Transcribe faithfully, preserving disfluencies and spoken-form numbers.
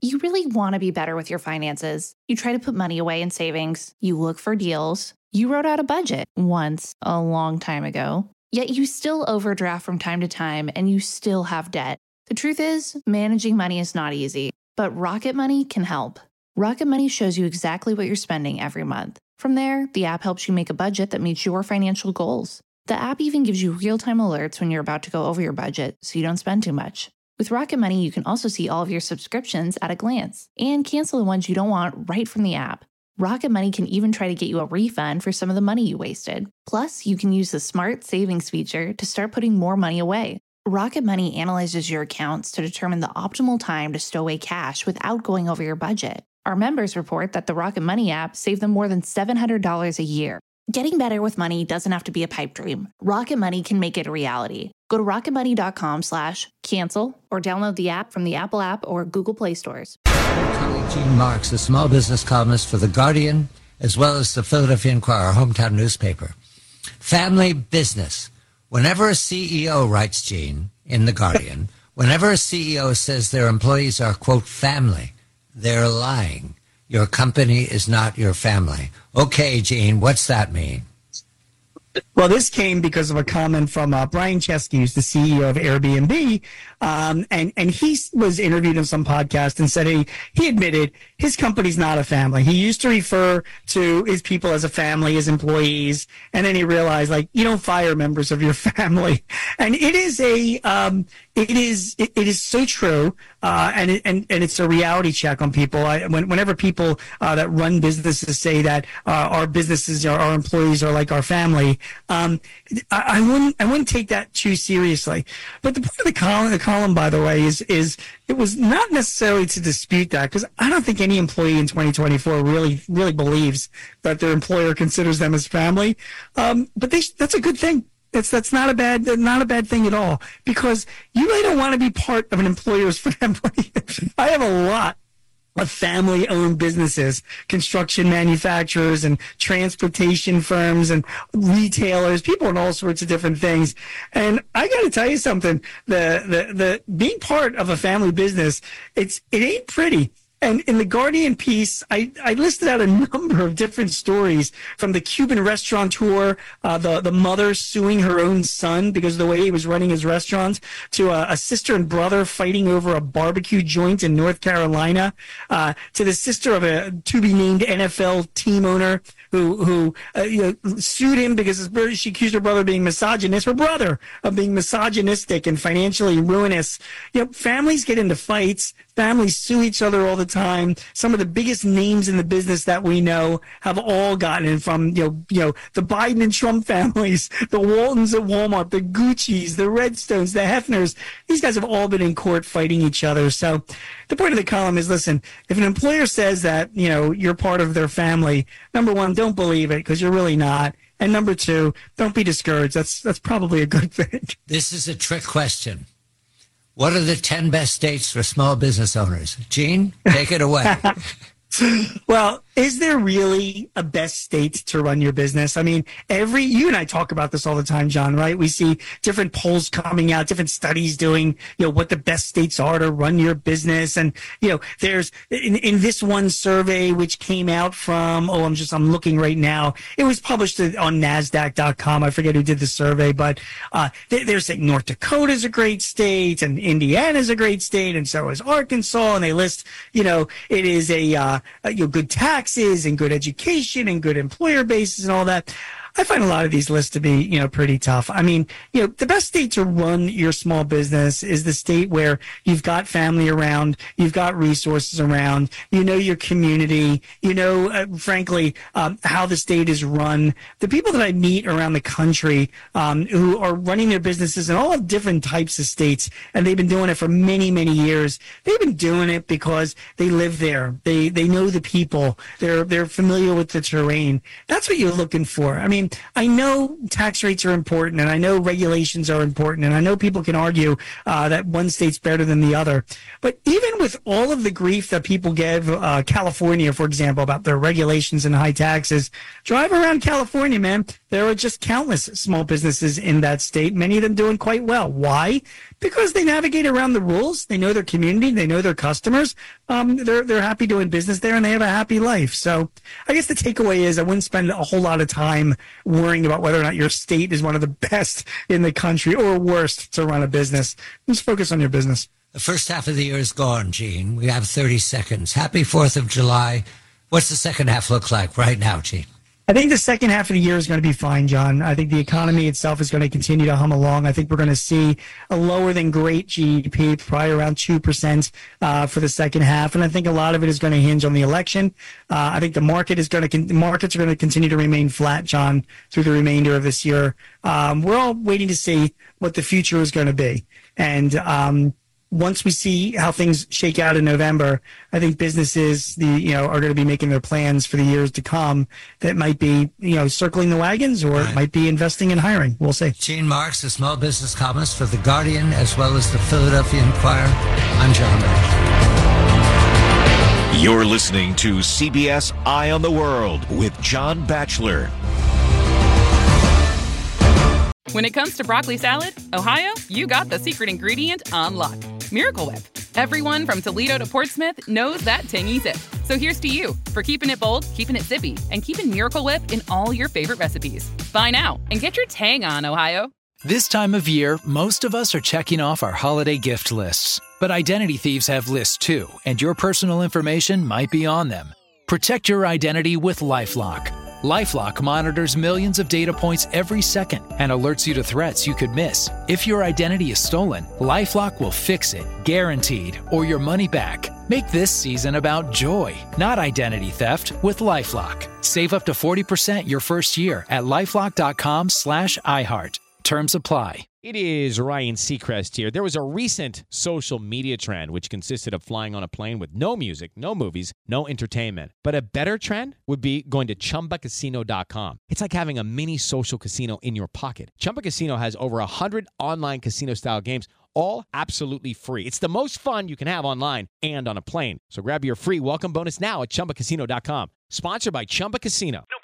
You really want to be better with your finances. You try to put money away in savings. You look for deals. You wrote out a budget once a long time ago. Yet you still overdraft from time to time and you still have debt. The truth is, managing money is not easy, but Rocket Money can help. Rocket Money shows you exactly what you're spending every month. From there, the app helps you make a budget that meets your financial goals. The app even gives you real-time alerts when you're about to go over your budget so you don't spend too much. With Rocket Money, you can also see all of your subscriptions at a glance and cancel the ones you don't want right from the app. Rocket Money can even try to get you a refund for some of the money you wasted. Plus, you can use the Smart Savings feature to start putting more money away. Rocket Money analyzes your accounts to determine the optimal time to stow away cash without going over your budget. Our members report that the Rocket Money app saved them more than seven hundred dollars a year. Getting better with money doesn't have to be a pipe dream. Rocket Money can make it a reality. Go to rocketmoney.com slash cancel or download the app from the Apple app or Google Play stores. My colleague Gene Marks, a small business columnist for The Guardian, as well as the Philadelphia Inquirer, our hometown newspaper. Family business. Whenever a C E O, writes Gene in The Guardian, whenever a C E O says their employees are, quote, family, they're lying. Your company is not your family. Okay, Gene, what's that mean? Well, this came because of a comment from uh, Brian Chesky, who's the C E O of Airbnb, um, and and he was interviewed on some podcast and said he he admitted his company's not a family. He used to refer to his people as a family, his employees, and then he realized, like, you don't fire members of your family, and it is a um, it is it, it is so true, uh, and it, and and it's a reality check on people. I, when, whenever people uh, that run businesses say that uh, our businesses, our, our employees are like our family. Um, I, I wouldn't, I wouldn't take that too seriously. But the point of the column, the column, by the way, is, is it was not necessarily to dispute that, because I don't think any employee in twenty twenty-four really, really believes that their employer considers them as family. Um, but they, that's a good thing. That's, that's not a bad, not a bad thing at all, because you really don't want to be part of an employer's family. I have a lot of family-owned businesses, construction manufacturers and transportation firms and retailers, people in all sorts of different things. And I got to tell you something, the, the, the being part of a family business, it's, it ain't pretty. And in the Guardian piece, I, I listed out a number of different stories, from the Cuban restaurateur, uh, the, the mother suing her own son because of the way he was running his restaurant, to a, a sister and brother fighting over a barbecue joint in North Carolina, uh, to the sister of a to-be-named N F L team owner who, who uh, you know, sued him because his brother, she accused her brother of being misogynist, her brother of being misogynistic and financially ruinous. You know, families get into fights. Families sue each other all the time. Some of the biggest names in the business that we know have all gotten in, from, you know, you know, the Biden and Trump families, the Waltons at Walmart, the Gucci's, the Redstones, the Hefners. These guys have all been in court fighting each other. So the point of the column is, listen, if an employer says that, you know, you're part of their family, number one, don't believe it, because you're really not. And number two, don't be discouraged. That's, that's probably a good thing. This is a trick question. What are the ten best states for small business owners? Gene, take it away. Well, is there really a best state to run your business? I mean, every, you and I talk about this all the time, John, right? We see different polls coming out, different studies doing, you know, what the best states are to run your business. And, you know, there's, in, in this one survey, which came out from, oh, I'm just, I'm looking right now. It was published on NASDAQ dot com. I forget who did the survey, but uh, they, they're saying North Dakota is a great state and Indiana is a great state, and so is Arkansas. And they list, you know, it is a, uh, you know, good taxes and good education and good employer bases and all that. I find a lot of these lists to be, you know, pretty tough. I mean, you know, the best state to run your small business is the state where you've got family around, you've got resources around, you know your community, you know, uh, frankly, um, how the state is run. The people that I meet around the country um, who are running their businesses in all different types of states, and they've been doing it for many, many years. They've been doing it because they live there. They they know the people. They're they're familiar with the terrain. That's what you're looking for. I mean, I know tax rates are important, and I know regulations are important, and I know people can argue uh, that one state's better than the other. But even with all of the grief that people give uh, California, for example, about their regulations and high taxes, drive around California, man. There are just countless small businesses in that state, many of them doing quite well. Why? because they navigate around the rules. They know their community. They know their customers. Um, they're, they're happy doing business there and they have a happy life. So I guess the takeaway is I wouldn't spend a whole lot of time worrying about whether or not your state is one of the best in the country or worst to run a business. Just focus on your business. The first half of the year is gone, Gene. We have thirty seconds. Happy fourth of July. What's the second half look like right now, Gene? I think the second half of the year is going to be fine, John. I think the economy itself is going to continue to hum along. I think we're going to see a lower than great G D P, probably around two percent uh, for the second half. And I think a lot of it is going to hinge on the election. Uh, I think the market is going to, con- markets are going to continue to remain flat, John, through the remainder of this year. Um, we're all waiting to see what the future is going to be. And, um, once we see how things shake out in November, I think businesses, the you know, are going to be making their plans for the years to come. That might be, you know, circling the wagons, or right. It might be investing in hiring. We'll see. Gene Marks, a small business columnist for The Guardian, as well as the Philadelphia Inquirer. I'm John Batchelor. You're listening to C B S Eye on the World with John Batchelor. When it comes to broccoli salad, Ohio, you got the secret ingredient on lock. Miracle Whip. Everyone from Toledo to Portsmouth knows that tangy zip. So here's to you for keeping it bold, keeping it zippy, and keeping Miracle Whip in all your favorite recipes. Buy now and get your tang on, Ohio. This time of year, most of us are checking off our holiday gift lists. But identity thieves have lists too, and your personal information might be on them. Protect your identity with LifeLock. LifeLock monitors millions of data points every second and alerts you to threats you could miss. If your identity is stolen, LifeLock will fix it, guaranteed, or your money back. Make this season about joy, not identity theft, with LifeLock. Save up to forty percent your first year at LifeLock.com slash iHeart. Terms apply. It is Ryan Seacrest here. There was a recent social media trend which consisted of flying on a plane with no music, no movies, no entertainment. But a better trend would be going to Chumba Casino dot com. It's like having a mini social casino in your pocket. Chumba Casino has over one hundred online casino-style games, all absolutely free. It's the most fun you can have online and on a plane. So grab your free welcome bonus now at Chumba Casino dot com. Sponsored by Chumba Casino.